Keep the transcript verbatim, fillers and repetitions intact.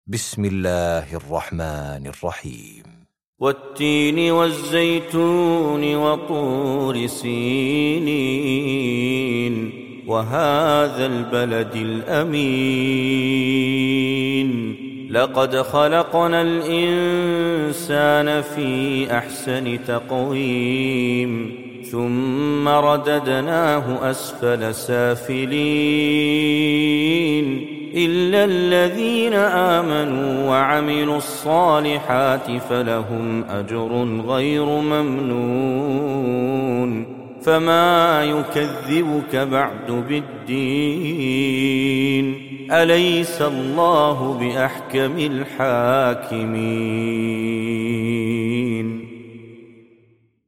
بسم الله الرحمن الرحيم. والتين والزيتون وطور سينين وهذا البلد الأمين لقد خلقنا الإنسان في أحسن تقويم ثم رددناه أسفل سافلين إلا الذين آمنوا وعملوا الصالحات فلهم أجر غير ممنون فما يكذبك بعد بالدين أليس الله بأحكم الحاكمين.